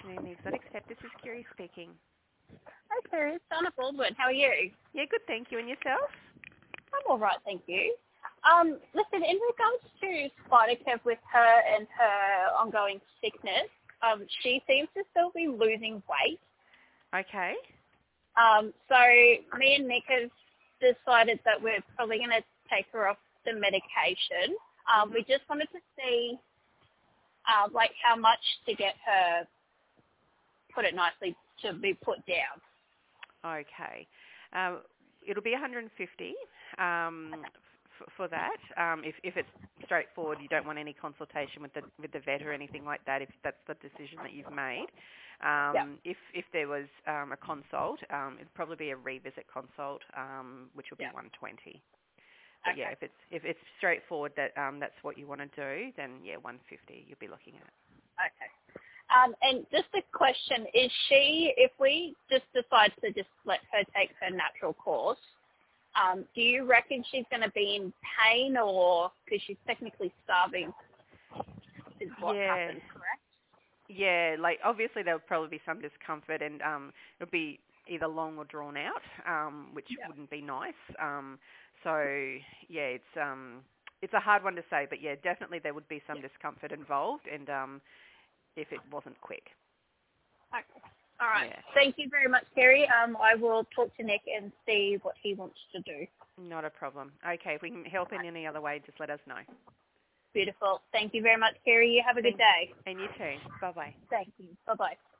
afternoon, the Exotic Step. This is Kiri speaking. Hi, Kiri. It's Donna Baldwin. How are you? Yeah, good, thank you. And yourself? I'm all right, thank you. Listen, in regards to Spidercare with her and her ongoing sickness, she seems to still be losing weight. Okay. So me and Nick have decided that we're probably going to take her off the medication. We just wanted to see, how much to get her, put it nicely, to be put down. Okay. It'll be 150 for that. If it's straightforward, you don't want any consultation with the vet or anything like that, if that's the decision that you've made. If there was a consult, it'd probably be a revisit consult, which will be 120. But Okay. if it's straightforward that that's what you want to do, then 150 you'll be looking at. Okay. And just a question, is she, if we just decide to just let her take her natural course, do you reckon she's going to be in pain, or, because she's technically starving, is what happens, correct? Yeah, obviously there'll probably be some discomfort, and it'll be either long or drawn out, which wouldn't be nice. It's a hard one to say, but definitely there would be some discomfort involved, and if it wasn't quick. Okay. All right. Yeah. Thank you very much, Kiri. I will talk to Nick and see what he wants to do. Not a problem. Okay, if we can help in any other way, just let us know. Beautiful. Thank you very much, Kiri. You have a good day. And you too. Bye-bye. Thank you. Bye-bye.